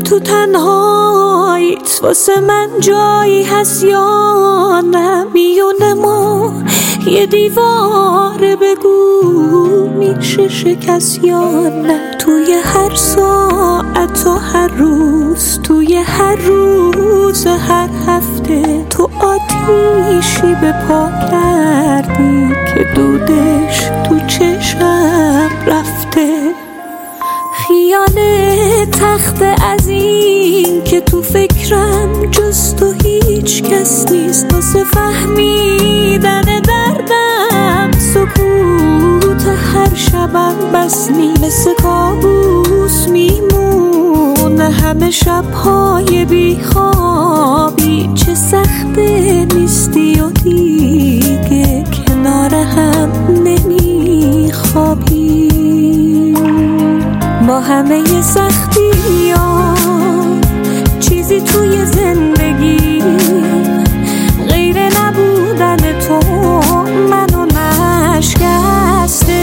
تو تنهاییت واسه من جایی هست یا نه؟ میونه ما یه دیواره، بگو میشه شکست یا نه؟ توی هر ساعت و هر روز، توی هر روز هر هفته، تو آتیشی به پا کردی که دودش تو چشم رفته. خیال تخت از این که تو فکرم جز تو هیچ کس نیست، واسه فهمیدن دردم سکوت هر شبم بس نیست. مثل کابوس میمونه همه شبهای بیخوابی، چه سخته نیستی و دیگه کنار هم نمیخوابی. با همه سختی ها چیزی توی زندگی غیر نبودن تو منو نشکسته.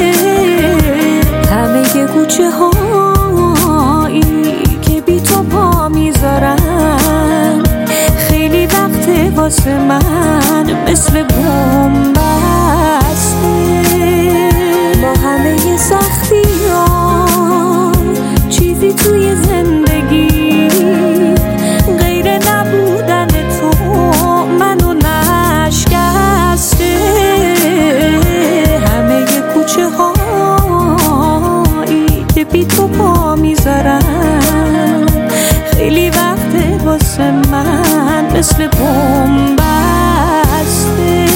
همه کوچه هایی که بی تو پا میذارن خیلی وقته واسه من مثل بوم بسته. با همه سختی ها چیزی توی زندگی غیر نبودن تو منو نشکسته. همه کوچه هایی که بی تو پا میذارن خیلی وقته واسه من مثل بوم بسته.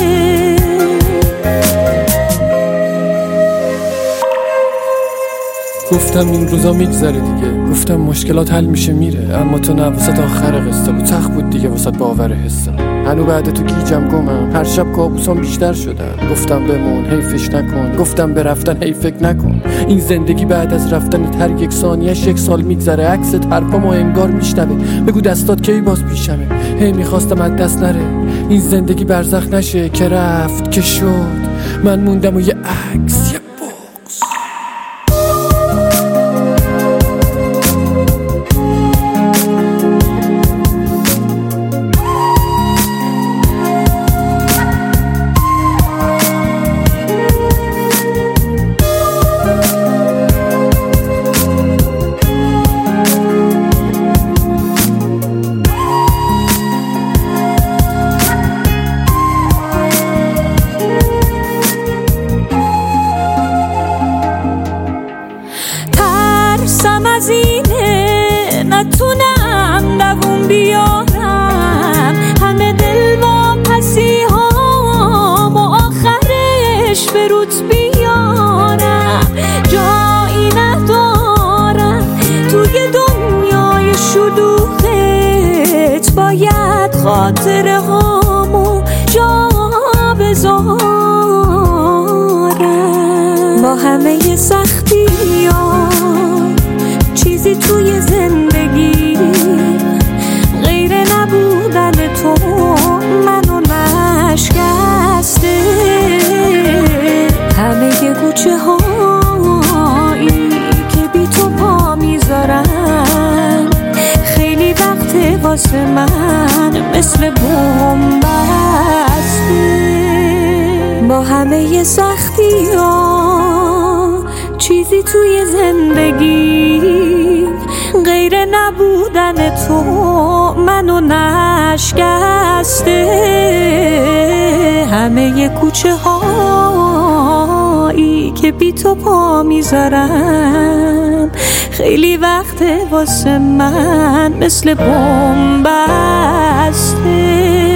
گفتم این روزا میگذره دیگه، گفتم مشکلات حل میشه میره، اما تو نه، واسه آخر قصه بود، سخت بود دیگه واسه باور حسم. هنو بعد تو گیجم گمم، هر شب کابوسام بیشتر شدن. گفتم بمون حیفش نکن، گفتم به رفتن حیف فکر نکن. این زندگی بعد از رفتن هر یک ثانیه‌اش یک سال میگذره، عکست حرفامو انگار میشنوه. بگو دستات کی باز پیشمه، هی میخواستم از دست نره این زندگی برزخ نشه. که رفت که شد، من موندم و یه عکس، یه از اینه نتونم دووم بیارم همه دل واپسی هام و آخرش به روت بیارم. جایی ندارم توی دنیای شلوغت، باید خاطره هامو جا بذارم. با همه سختی ها چیزی توی زندگی غیر نبودن تو منو نشکسته. همه کوچه هایی که بی تو پا میذارن خیلی وقته واسه من مثل بوم بسته. با همه سختی ها چیزی توی زندگی غیر نبودن تو منو نشکسته. همه کوچه هایی که بی تو پا میذارم خیلی وقته واسه من مثل بوم بسته.